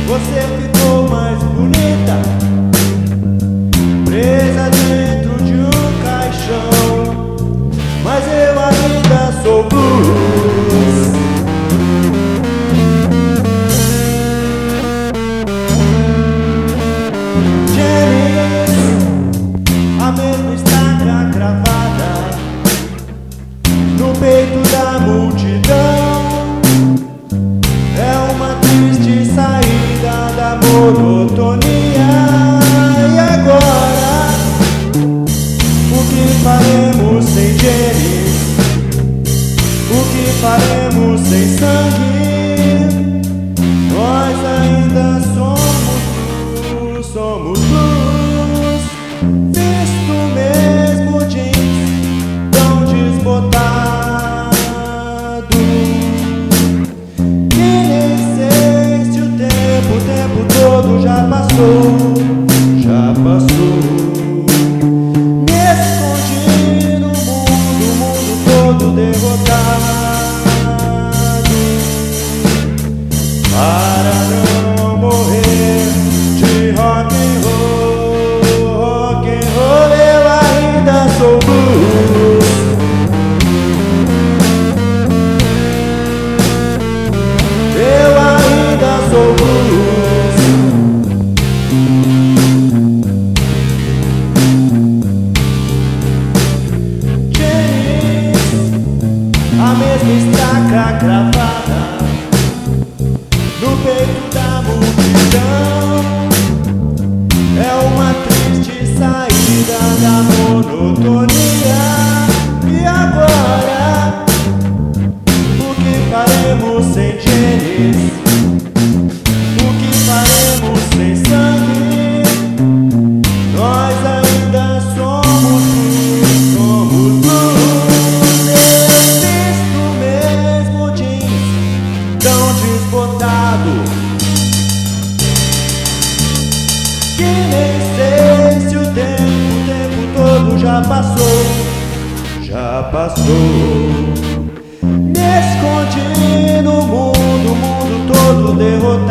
Você ficou mais bonita, presa dentro de um caixão, mas eu ainda sou blues. Janice, a mesma estaca cravada no peito da multidão, é uma triste saída da monotonia. E agora, o que faremos sem Janice? O que faremos sem sangue? Nós ainda somos blues. Visto mesmo jeans tão desbotado, que nem sei se o tempo todo já passou. Me escondi no mundo todo derrotado, para não morrer de rock and roll, eu ainda sou blues. Eu ainda sou blues. Janice, a mesma estaca cravada no peito da multidão, é uma triste saída da monotonia. E agora, o que faremos sem Janice? O que faremos sem sangue? Nós ainda somos blues. Visto mesmo jeans tão desbotado, que nem sei se o tempo todo já passou. Me escondi no mundo todo derrotado,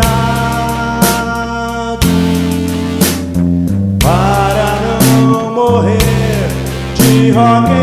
para não morrer de rock and roll.